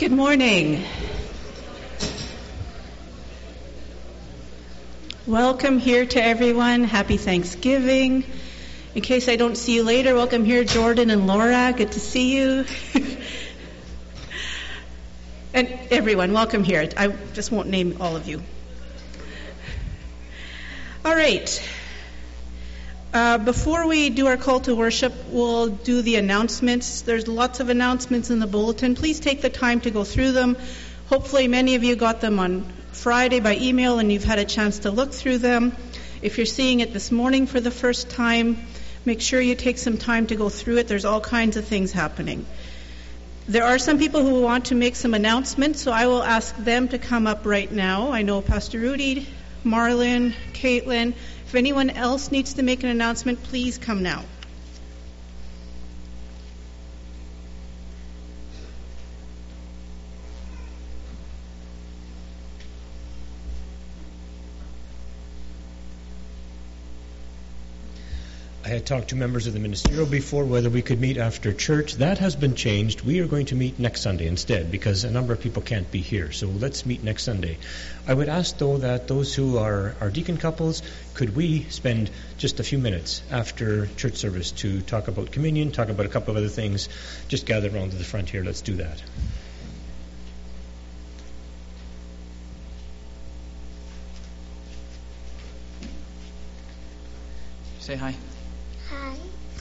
Good morning. Welcome here to everyone. Happy Thanksgiving. In case I don't see you later, welcome here, Jordan and Laura. Good to see you. And everyone, welcome here. I just won't name all of you. All right. Before we do our call to worship, we'll do the announcements. There's lots of announcements in the bulletin. Please take the time to go through them. Hopefully many of you got them on Friday by email and you've had a chance to look through them. If you're seeing it this morning for the first time, make sure you take some time to go through it. There's all kinds of things happening. There are some people who want to make some announcements, so I will ask them to come up right now. I know Pastor Rudy, Marlon, Caitlin. If anyone else needs to make an announcement, please come now. I had talked to members of the ministerial before whether we could meet after church. That has been changed. We are going to meet next Sunday instead because a number of people can't be here. So let's meet next Sunday. I would ask, though, that those who are deacon couples, could we spend just a few minutes after church service to talk about communion, talk about a couple of other things, just gather around to the front here. Let's do that. Say hi. Hi.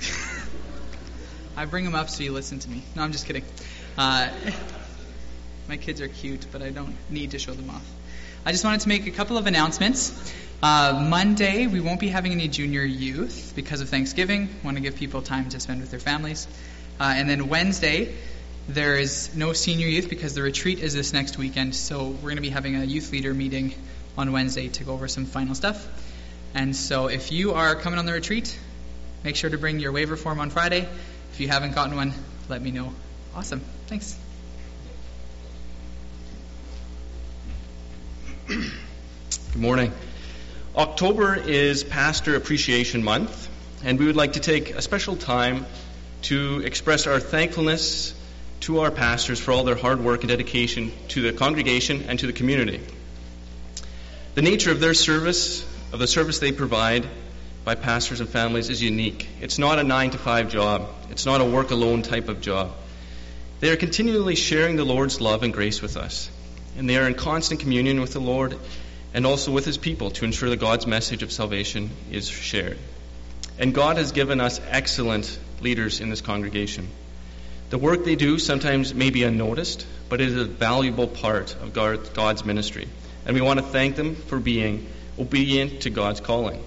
I bring them up so you listen to me. No, I'm just kidding. My kids are cute, but I don't need to show them off. I just wanted to make a couple of announcements. Monday, we won't be having any junior youth because of Thanksgiving. Want to give people time to spend with their families. And then Wednesday, there is no senior youth because the retreat is this next weekend. So we're going to be having a youth leader meeting on Wednesday to go over some final stuff. And so if you are coming on the retreat, make sure to bring your waiver form on Friday. If you haven't gotten one, let me know. Awesome. Thanks. Good morning. October is Pastor Appreciation Month, and we would like to take a special time to express our thankfulness to our pastors for all their hard work and dedication to the congregation and to the community. The nature of their service, of the service they provide by pastors and families, is unique. It's not a 9-to-5 job. It's not a work-alone type of job. They are continually sharing the Lord's love and grace with us, and they are in constant communion with the Lord and also with His people to ensure that God's message of salvation is shared. And God has given us excellent leaders in this congregation. The work they do sometimes may be unnoticed, but it is a valuable part of God's ministry, and we want to thank them for being obedient to God's calling.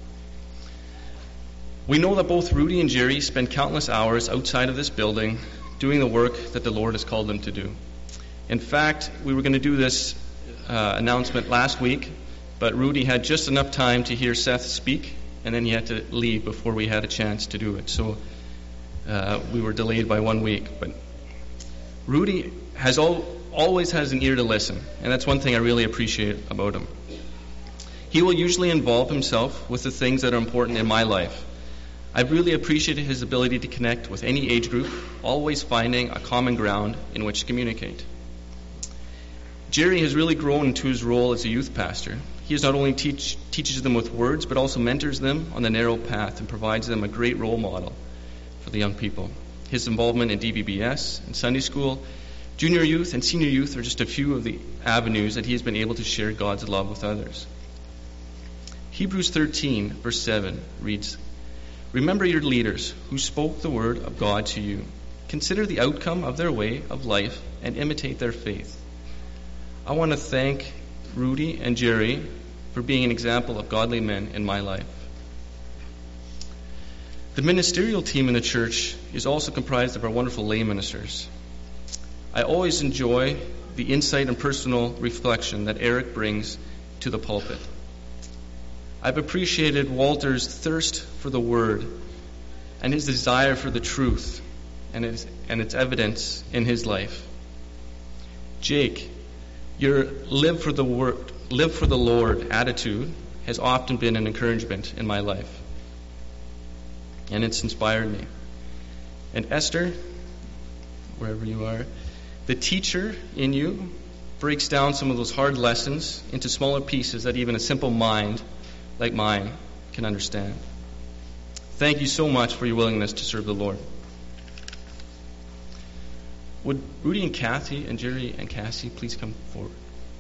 We know that both Rudy and Jerry spend countless hours outside of this building doing the work that the Lord has called them to do. In fact, we were going to do this announcement last week, but Rudy had just enough time to hear Seth speak, and then he had to leave before we had a chance to do it. So we were delayed by 1 week. But Rudy always has an ear to listen, and that's one thing I really appreciate about him. He will usually involve himself with the things that are important in my life. I've really appreciated his ability to connect with any age group, always finding a common ground in which to communicate. Jerry has really grown into his role as a youth pastor. He not only teaches them with words, but also mentors them on the narrow path and provides them a great role model for the young people. His involvement in DBBS and Sunday school, junior youth, and senior youth are just a few of the avenues that he has been able to share God's love with others. Hebrews 13, verse 7 reads, "Remember your leaders who spoke the word of God to you. Consider the outcome of their way of life and imitate their faith." I want to thank Rudy and Jerry for being an example of godly men in my life. The ministerial team in the church is also comprised of our wonderful lay ministers. I always enjoy the insight and personal reflection that Eric brings to the pulpit. I've appreciated Walter's thirst for the Word and his desire for the truth and its evidence in his life. Jake, your live for the Lord attitude has often been an encouragement in my life, and it's inspired me. And Esther, wherever you are, the teacher in you breaks down some of those hard lessons into smaller pieces that even a simple mind like mine can understand. Thank you so much for your willingness to serve the Lord. Would Rudy and Kathy and Jerry and Cassie please come forward?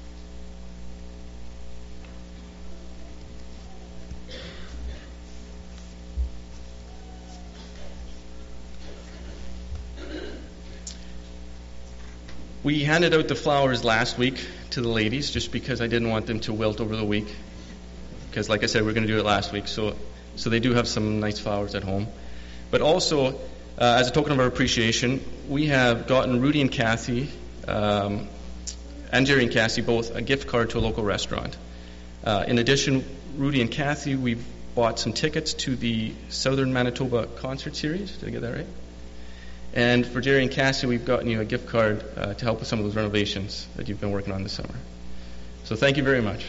We handed out the flowers last week to the ladies just because I didn't want them to wilt over the week. Because like I said, we're going to do it last week. So they do have some nice flowers at home. But also, as a token of our appreciation, we have gotten Rudy and Kathy, and Jerry and Cassie both, a gift card to a local restaurant. In addition, Rudy and Kathy, we've bought some tickets to the Southern Manitoba concert series. Did I get that right? And for Jerry and Cassie, we've gotten you a gift card to help with some of those renovations that you've been working on this summer. So thank you very much.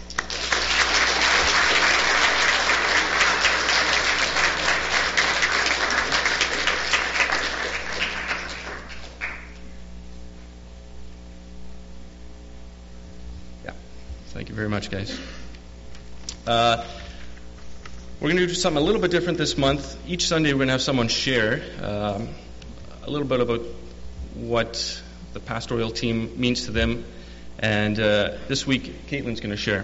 Yeah, thank you very much, guys. We're going to do something a little bit different this month. Each Sunday, we're going to have someone share a little bit about what the pastoral team means to them. And this week, Caitlin's going to share.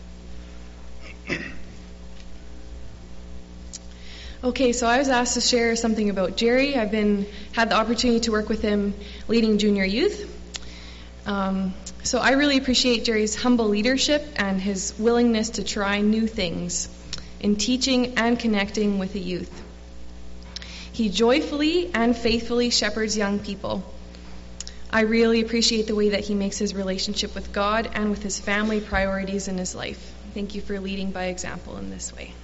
Okay, so I was asked to share something about Jerry. I've had the opportunity to work with him leading junior youth. So I really appreciate Jerry's humble leadership and his willingness to try new things in teaching and connecting with the youth. He joyfully and faithfully shepherds young people. I really appreciate the way that he makes his relationship with God and with his family priorities in his life. Thank you for leading by example in this way.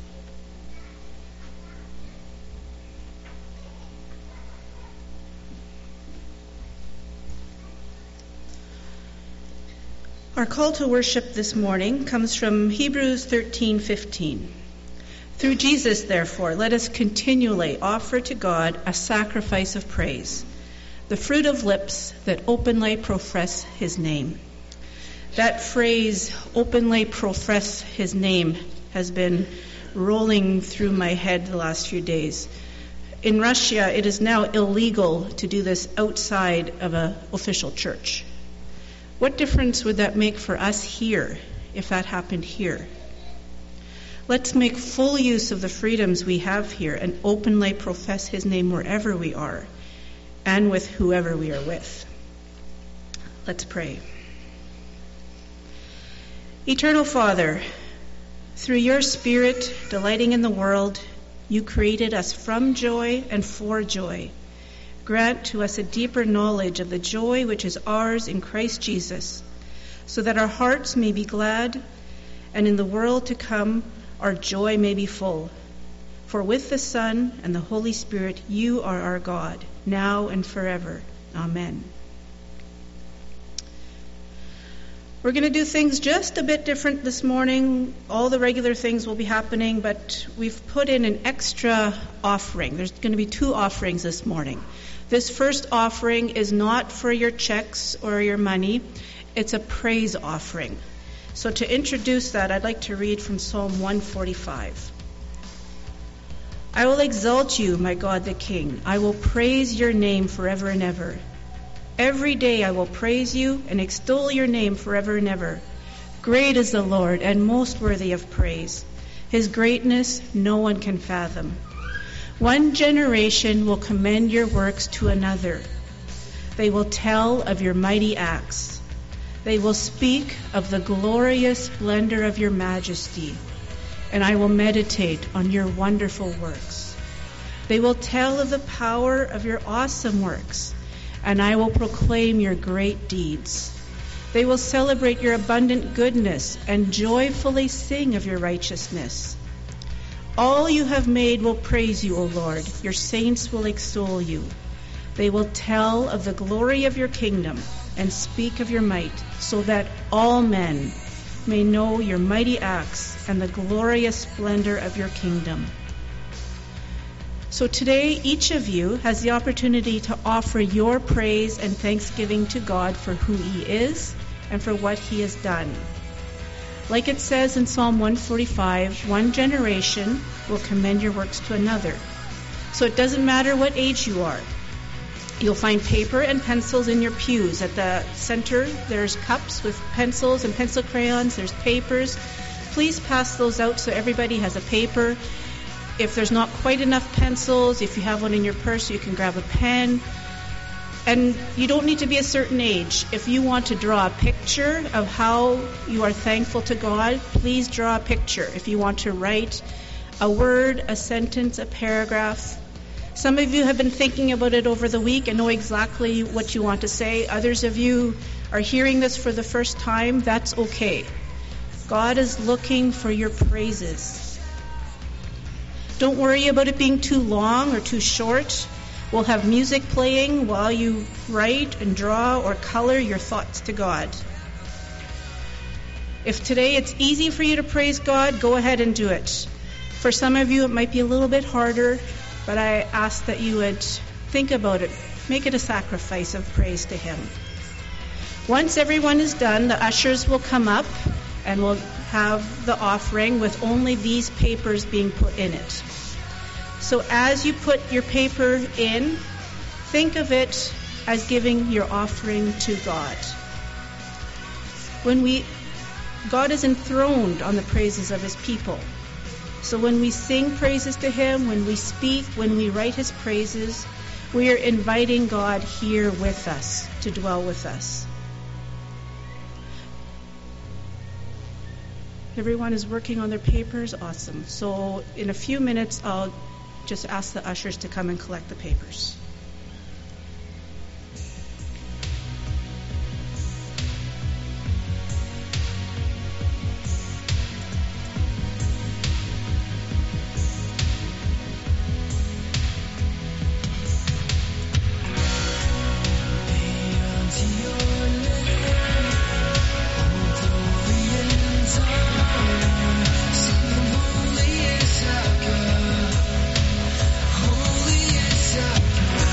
Our call to worship this morning comes from Hebrews 13:15. Through Jesus, therefore, let us continually offer to God a sacrifice of praise, the fruit of lips that openly profess his name. That phrase, openly profess his name, has been rolling through my head the last few days. In Russia, it is now illegal to do this outside of an official church. What difference would that make for us here if that happened here? Let's make full use of the freedoms we have here and openly profess his name wherever we are and with whoever we are with. Let's pray. Eternal Father, through your Spirit delighting in the world, you created us from joy and for joy. Grant to us a deeper knowledge of the joy which is ours in Christ Jesus, so that our hearts may be glad, and in the world to come our joy may be full. For with the Son and the Holy Spirit you are our God, now and forever. Amen. We're going to do things just a bit different this morning. All the regular things will be happening, but we've put in an extra offering. There's going to be 2 offerings this morning. This first offering is not for your checks or your money. It's a praise offering. So to introduce that, I'd like to read from Psalm 145. I will exalt you, my God the King. I will praise your name forever and ever. Every day I will praise you and extol your name forever and ever. Great is the Lord and most worthy of praise. His greatness no one can fathom. One generation will commend your works to another. They will tell of your mighty acts. They will speak of the glorious splendor of your majesty, and I will meditate on your wonderful works. They will tell of the power of your awesome works, and I will proclaim your great deeds. They will celebrate your abundant goodness and joyfully sing of your righteousness. All you have made will praise you, O Lord. Your saints will extol you. They will tell of the glory of your kingdom and speak of your might, so that all men may know your mighty acts and the glorious splendor of your kingdom. So today, each of you has the opportunity to offer your praise and thanksgiving to God for who He is and for what He has done. Like it says in Psalm 145, one generation will commend your works to another. So it doesn't matter what age you are. You'll find paper and pencils in your pews. At the center, there's cups with pencils and pencil crayons. There's papers. Please pass those out so everybody has a paper. If there's not quite enough pencils, if you have one in your purse, you can grab a pen. And you don't need to be a certain age. If you want to draw a picture of how you are thankful to God, please draw a picture. If you want to write a word, a sentence, a paragraph. Some of you have been thinking about it over the week and know exactly what you want to say. Others of you are hearing this for the first time. That's okay. God is looking for your praises. Don't worry about it being too long or too short. We'll have music playing while you write and draw or color your thoughts to God. If today it's easy for you to praise God, go ahead and do it. For some of you, it might be a little bit harder, but I ask that you would think about it. Make it a sacrifice of praise to Him. Once everyone is done, the ushers will come up and we'll have the offering with only these papers being put in it. So as you put your paper in, think of it as giving your offering to God. God is enthroned on the praises of His people. So when we sing praises to Him, when we speak, when we write His praises, we are inviting God here with us, to dwell with us. Everyone is working on their papers? Awesome. So in a few minutes, I'll just ask the ushers to come and collect the papers. Holy is our God.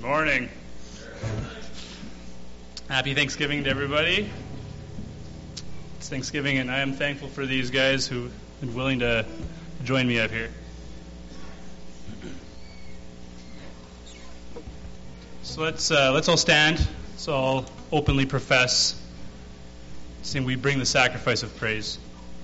Morning. Happy Thanksgiving to everybody. It's Thanksgiving, and I am thankful for these guys who have been willing to join me up here. So let's all stand. Let's all openly profess, saying we bring the sacrifice of praise.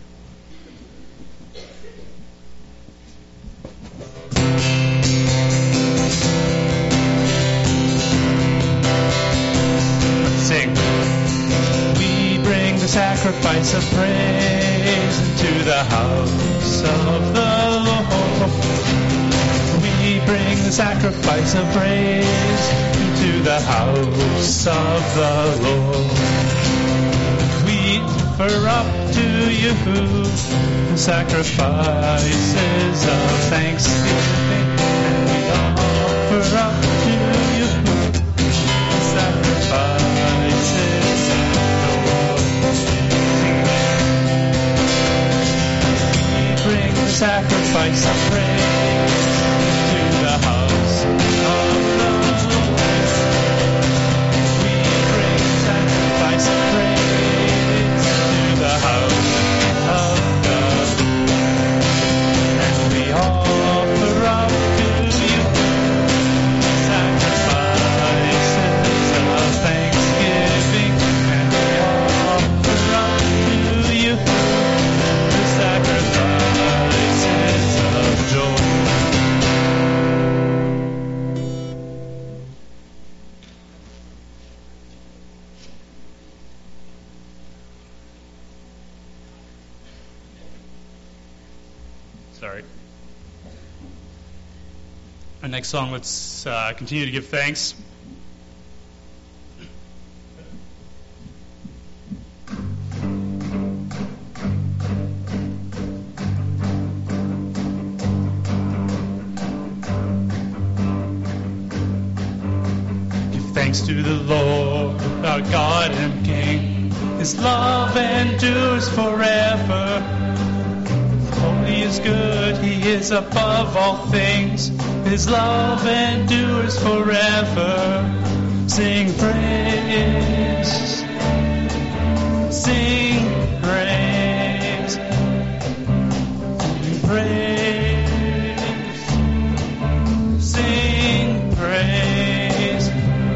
Sacrifice of praise into the house of the Lord. We bring the sacrifice of praise into the house of the Lord. We offer up to you the sacrifices of thanksgiving, and we offer up to you the sacrifices. Sacrifice of praise to the house of the Lord. We bring sacrifice of praise to the house of God, and we offer up to you sacrifices of thanksgiving, and we offer up to you the sacrifice. Our next song, let's continue to give thanks. Give thanks to the Lord, our God and King. His love endures forever. He is good, He is above all things. His love endures forever. Sing praise, sing praise, sing praise, sing praise.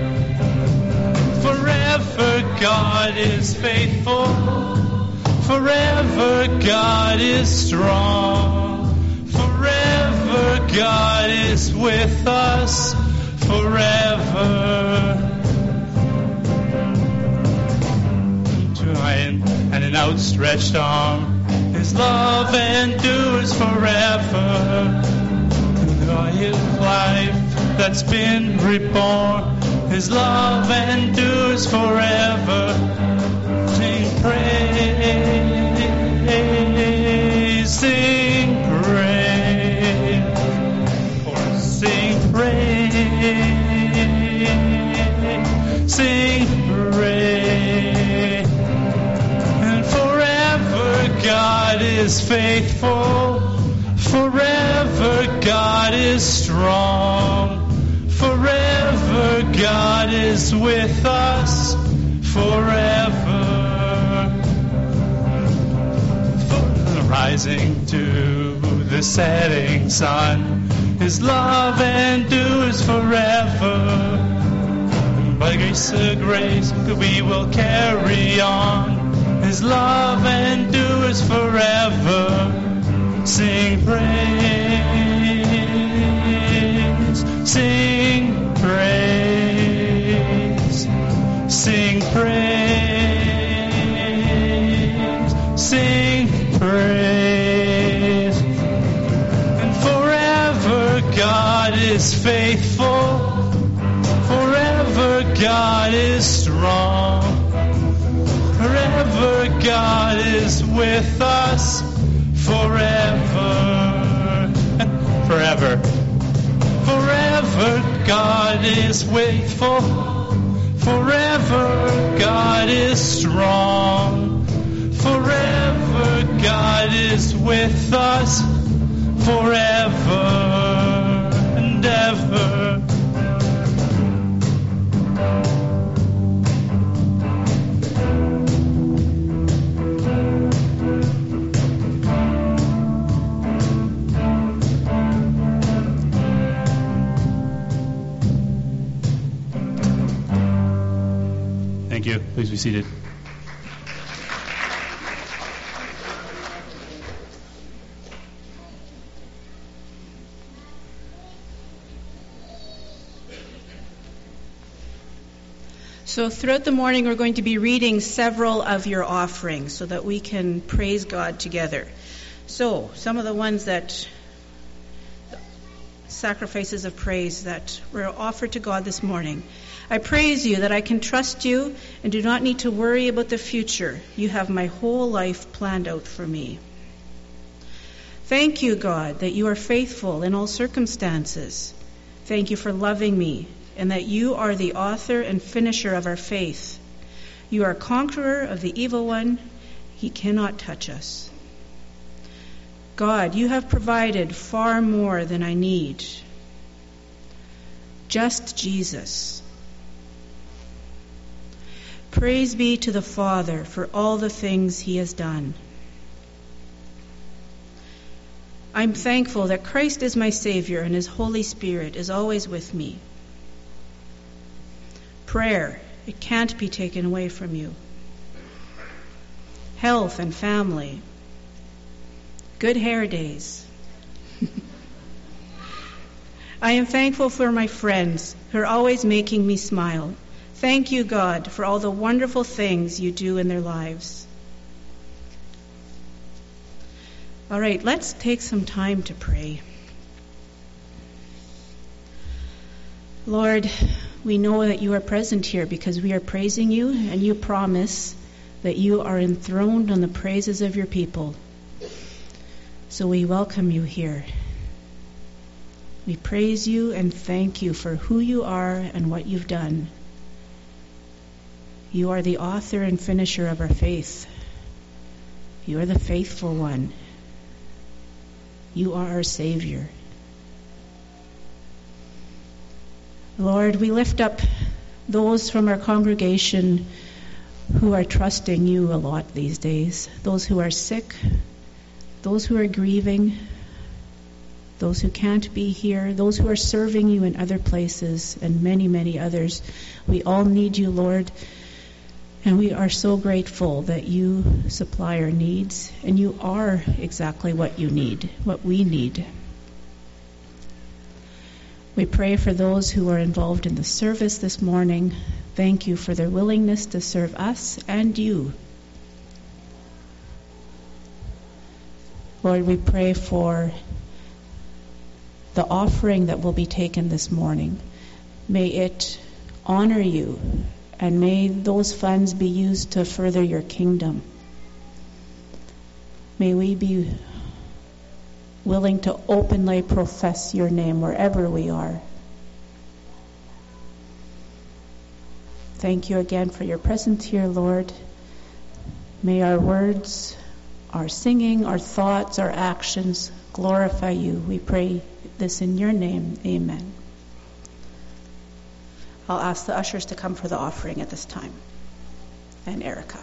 Forever God is faithful. Forever God is strong. Forever God is with us. Forever. And an outstretched arm. His love endures forever. And His life that's been reborn. His love endures forever. Sing praise, sing praise, or sing praise, sing praise. And forever God is faithful, forever God is strong, forever God is with us, forever. Rising to the setting sun, His love endures forever. By grace to grace we will carry on. His love endures forever. Sing praise, sing praise, sing praise, sing praise. And forever God is faithful, forever God is strong, forever God is with us, forever and forever. Forever God is faithful, forever God is strong, forever God is with us, forever and ever. Thank you. Please be seated. So throughout the morning, we're going to be reading several of your offerings so that we can praise God together. So some of the ones that sacrifices of praise that were offered to God this morning. I praise you that I can trust you and do not need to worry about the future. You have my whole life planned out for me. Thank you, God, that you are faithful in all circumstances. Thank you for loving me, and that you are the author and finisher of our faith. You are conqueror of the evil one. He cannot touch us. God, you have provided far more than I need. Just Jesus. Praise be to the Father for all the things he has done. I'm thankful that Christ is my Savior and his Holy Spirit is always with me. Prayer, it can't be taken away from you. Health and family. Good hair days. I am thankful for my friends who are always making me smile. Thank you, God, for all the wonderful things you do in their lives. All right, let's take some time to pray. Lord, we know that you are present here because we are praising you, and you promise that you are enthroned on the praises of your people. So we welcome you here. We praise you and thank you for who you are and what you've done. You are the author and finisher of our faith. You are the faithful one. You are our Savior. Lord, we lift up those from our congregation who are trusting you a lot these days. Those who are sick, those who are grieving, those who can't be here, those who are serving you in other places, and many, many others. We all need you, Lord, and we are so grateful that you supply our needs, and you are exactly what you need, what we need. We pray for those who are involved in the service this morning. Thank you for their willingness to serve us and you. Lord, we pray for the offering that will be taken this morning. May it honor you, and may those funds be used to further your kingdom. May we be willing to openly profess your name wherever we are. Thank you again for your presence here, Lord. May our words, our singing, our thoughts, our actions glorify you. We pray this in your name. Amen. I'll ask the ushers to come for the offering at this time. And Erica.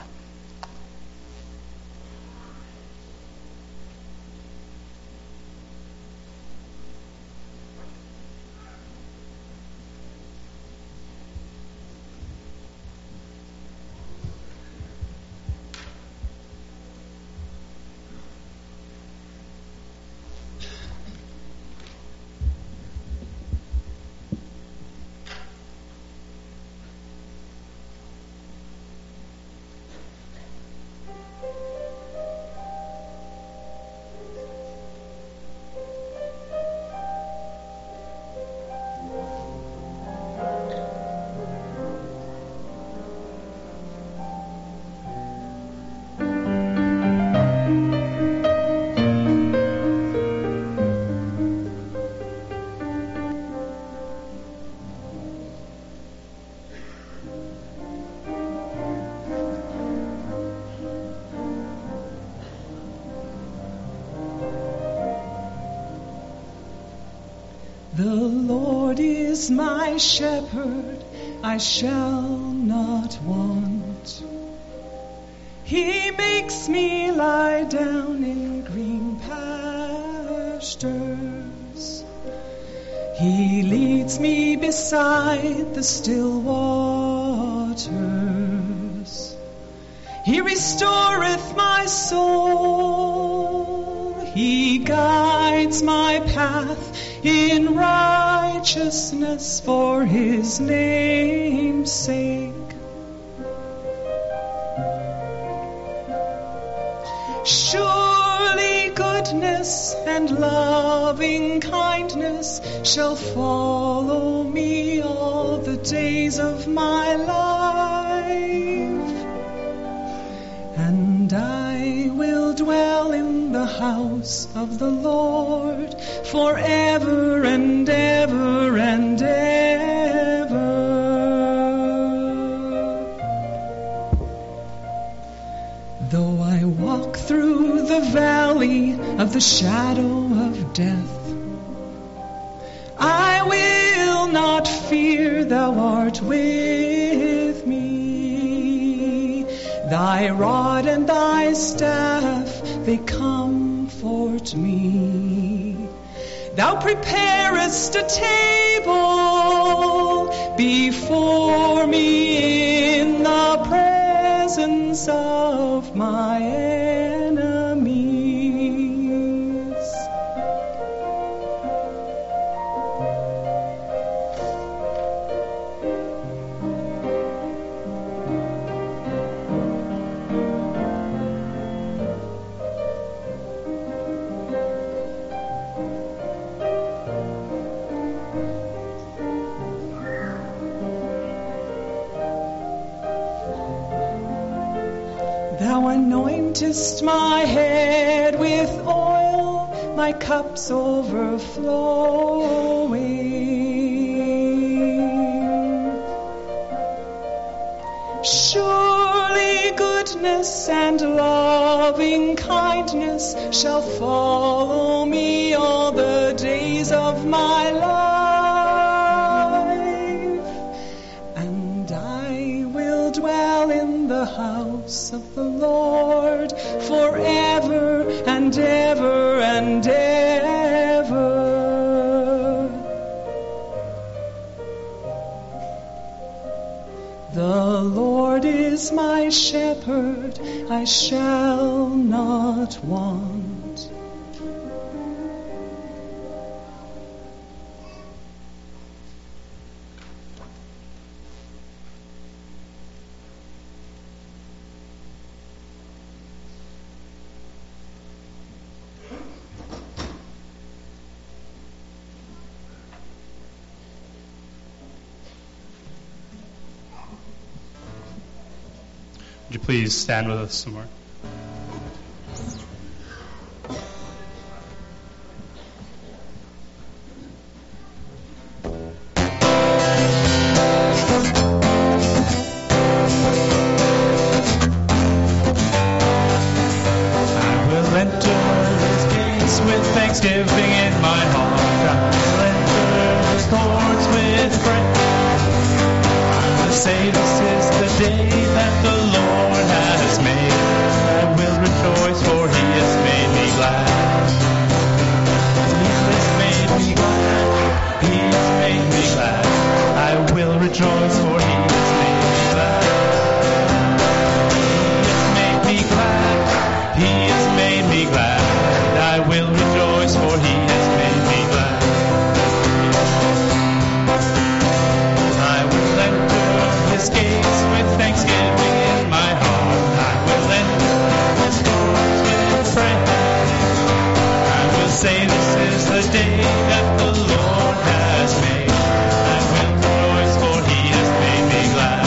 The Lord is my shepherd, I shall not want. He makes me lie down in green pastures. He leads me beside the still waters. He restoreth my soul. He guides my path in righteousness for his name's sake. Surely goodness and loving kindness shall follow me all the days of my life, and I will dwell in the house of the Lord forever and ever and ever. Though I walk through the valley of the shadow of death, I will not fear, thou art with me. Thy rod and thy staff, they comfort me. Thou preparest a table before me in the presence of my enemies. Thou anointest my head with oil, my cup's overflowing. Surely goodness and loving kindness shall follow me all the days of my life, and I will dwell in the house of the Lord forever and ever and ever. The Lord is my shepherd, I shall not want. Would you please stand with us some more? I will enter his gates with thanksgiving in my heart. I will enter his courts with praise. I will say this is the day that the Lord has made. I will rejoice, for he has made me glad. He has made me glad. He has made me glad. I will rejoice, for he has made me glad. He has made me glad. He has made me glad. I will rejoice, for he has made me glad. I will enter his gates with thanksgiving in my heart. I will enter his courts with praise. I will say this is the day that the Lord has made. I will rejoice, for he has made me glad.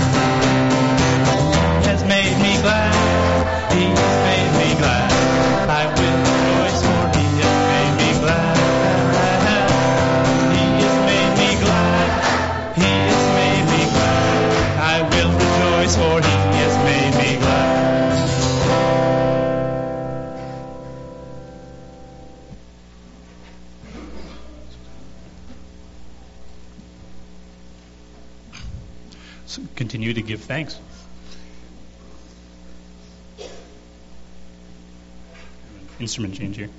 He has made me glad. He has made me glad. I will rejoice, for he has made me glad. He has made me glad. He has made me glad. I will rejoice, for he has made me glad. So continue to give thanks. Instrument change here.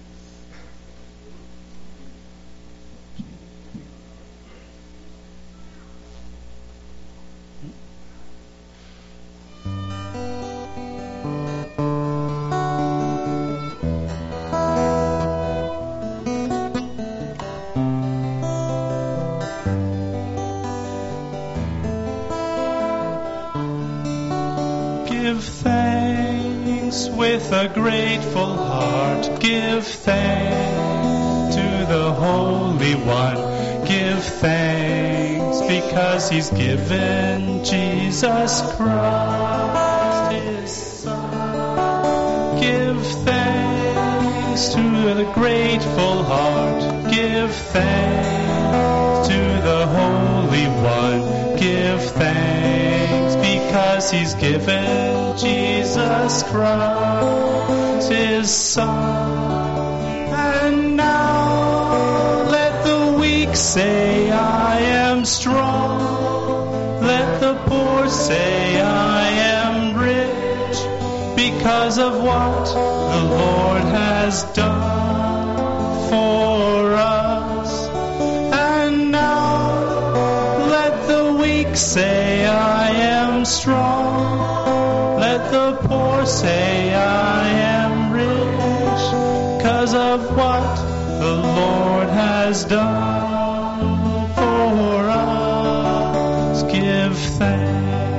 Give thanks with a grateful heart. Give thanks to the Holy One. Give thanks because He's given Jesus Christ, His Son. Give thanks to the grateful heart. Give thanks to the Holy One. Give thanks because He's given Jesus Christ, His Son. And now let the weak say, I am strong. Let the poor say, I am rich, because of what the Lord has done for us. And now let the weak say, I am strong. Let the poor say, I am rich, because of what the Lord has done for us. Give thanks.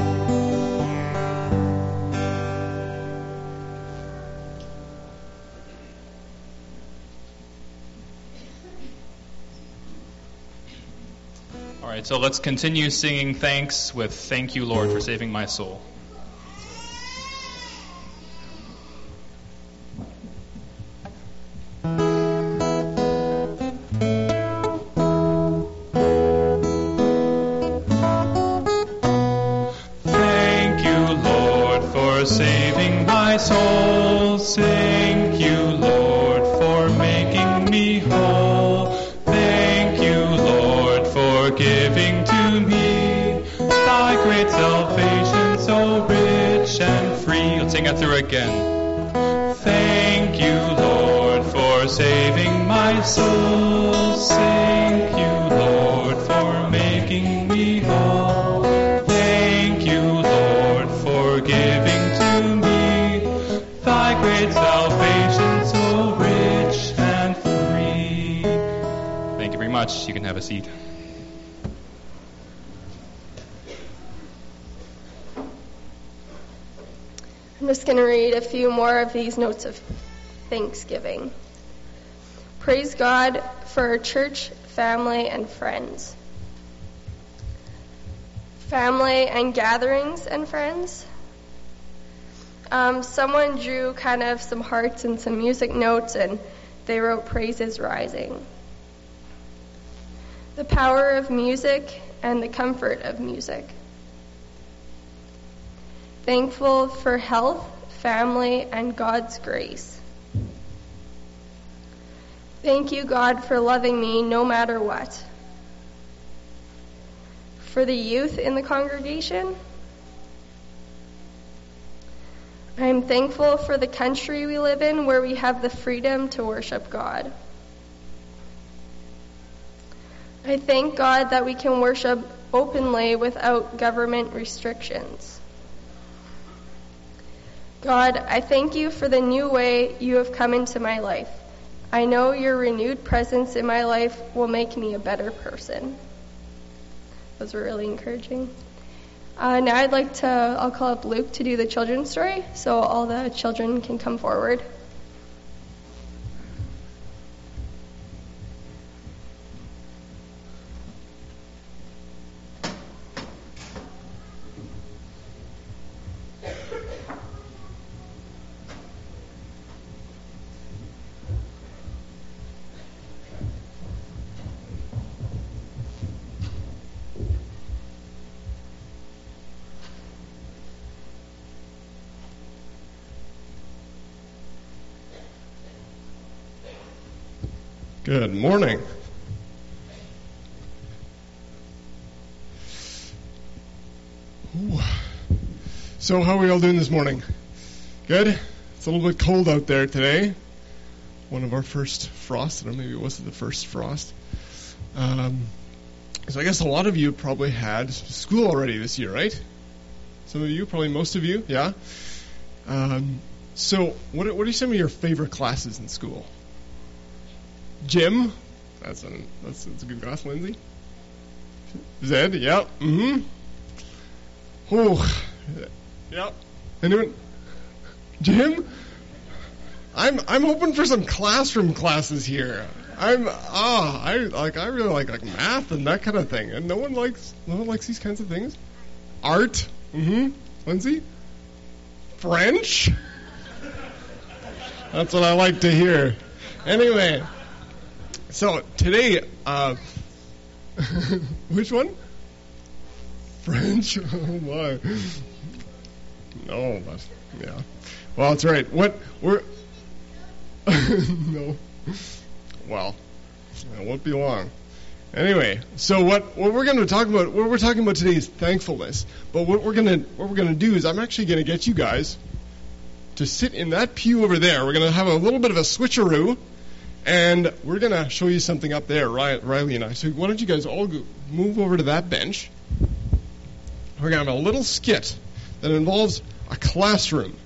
All right, so let's continue singing thanks with Thank You, Lord, for saving my soul. Thank you, Lord, for saving my soul. Thank you, Lord, for making me whole. Thank you, Lord, for giving to me thy great salvation, so rich and free. Let's sing that through again. Thank you, Lord, for saving my soul. Thank you, Lord, for making me whole. Thank you, Lord, for giving to me thy great salvation, so rich and free. Thank you very much. You can have a seat. I'm just going to read a few more of these notes of thanksgiving. Praise God for our church, family, and friends. Family and gatherings and friends. Someone drew kind of some hearts and some music notes, and they wrote Praises Rising. The power of music and the comfort of music. Thankful for health, family, and God's grace. Thank you, God, for loving me no matter what. For the youth in the congregation. I am thankful for the country we live in, where we have the freedom to worship God. I thank God that we can worship openly without government restrictions. God, I thank you for the new way you have come into my life. I know your renewed presence in my life will make me a better person. Those were really encouraging. Now I'll call up Luke to do the children's story, so all the children can come forward. Good morning. Ooh. So how are we all doing this morning? Good? It's a little bit cold out there today. One of our first frosts. I don't know, maybe it wasn't the first frost. So I guess a lot of you probably had school already this year, right? Some of you, probably most of you, yeah? So what are some of your favorite classes in school? Gym, that's a good class. Lindsay, Zed, yep, Oh, yep. Anyone? Jim? I'm hoping for some classroom classes here. I really like math and that kind of thing. And no one likes these kinds of things. Art? Lindsay? French? That's what I like to hear. Anyway, so today, which one? French? Oh my. No, but yeah. Well, that's right. What we're no. Well, it won't be long. Anyway, so what we're going to talk about, what we're talking about today is thankfulness. But what we're going to do is I'm actually going to get you guys to sit in that pew over there. We're going to have a little bit of a switcheroo, and we're going to show you something up there, Riley and I. So why don't you guys all move over to that bench? We're going to have a little skit that involves a classroom.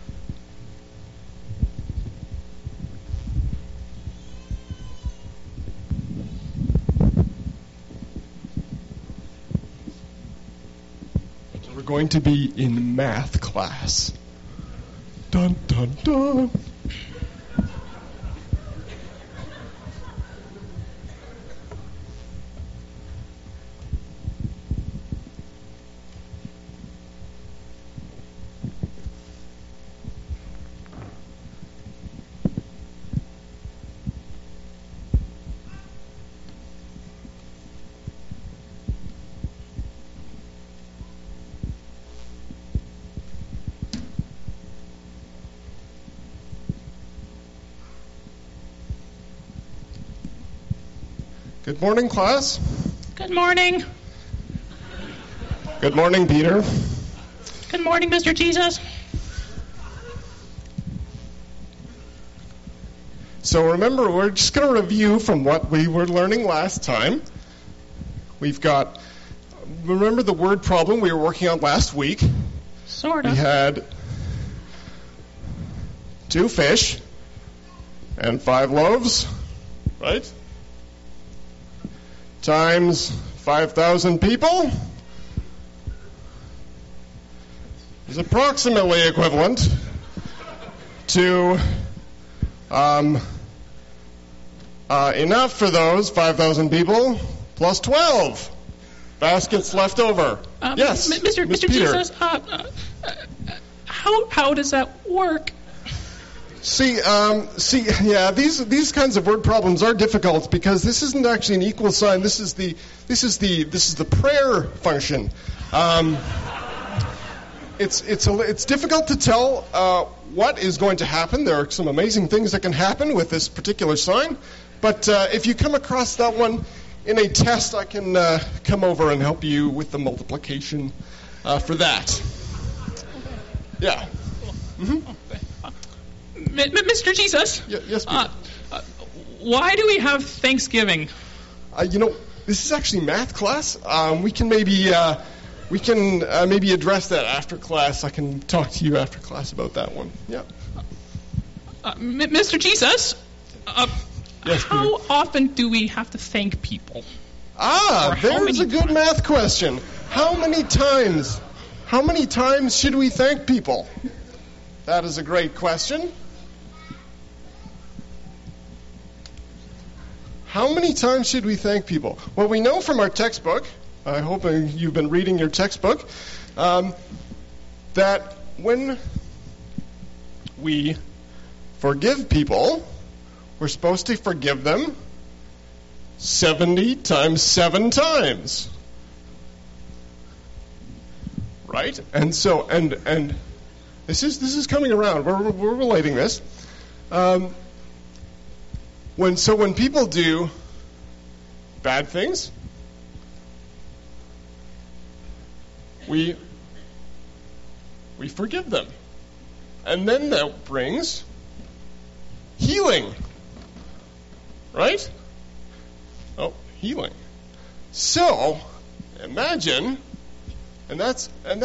We're going to be in math class. Dun, dun, dun. Good morning, class. Good morning. Good morning, Peter. Good morning, Mr. Jesus. So remember, we're just going to review from what we were learning last time. We've got, remember the word problem we were working on last week? Sort of. We had 2 fish and 5 loaves, right? Times 5,000 people is approximately equivalent to enough for those 5,000 people plus 12 baskets left over. Yes, Mr. Peter. Jesus, how does that work? See, these kinds of word problems are difficult because this isn't actually an equal sign. This is the prayer function. It's difficult to tell what is going to happen. There are some amazing things that can happen with this particular sign, but if you come across that one in a test, I can come over and help you with the multiplication for that. Yeah. Mm-hmm. Mr. Jesus? Yes, Peter. Why do we have Thanksgiving? This is actually math class. We can maybe address that after class. I can talk to you after class about that one. Yeah. Mr. Jesus? Yes, how often do we have to thank people? There's a good math question. How many times should we thank people? That is a great question. How many times should we thank people? Well, we know from our textbook, I hope you've been reading your textbook, that when we forgive people, we're supposed to forgive them 70 times 7 times. Right? And so, and this is coming around. We're relating this. When people do bad things, we forgive them, and then that brings healing, right? Oh, healing. So imagine, our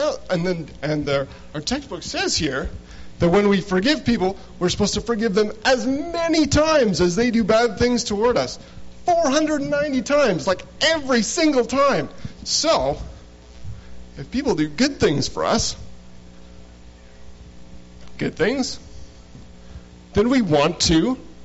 textbook says here that when we forgive people, we're supposed to forgive them as many times as they do bad things toward us. 490 times, like every single time. So, if people do good things for us, good things. Then we want to